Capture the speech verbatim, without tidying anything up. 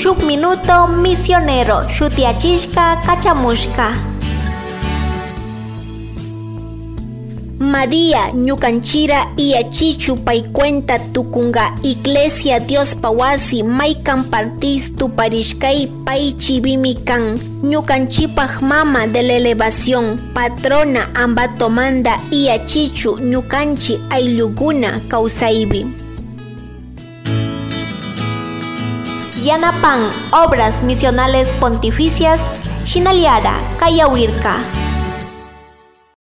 Shuk minuto misionero shutiachishka kachamushka. María ñukanchira iachichu pay cuenta tukunga Iglesia Dios pawasi maikan partis tuparishkay pay chivimi kan ñukanchipaj mama de la elevación patrona ambatomanda iachichu ñukanchi ayllukuna kawsaypi. Yanapan Obras Misionales Pontificias Shinaliara Kayawirka.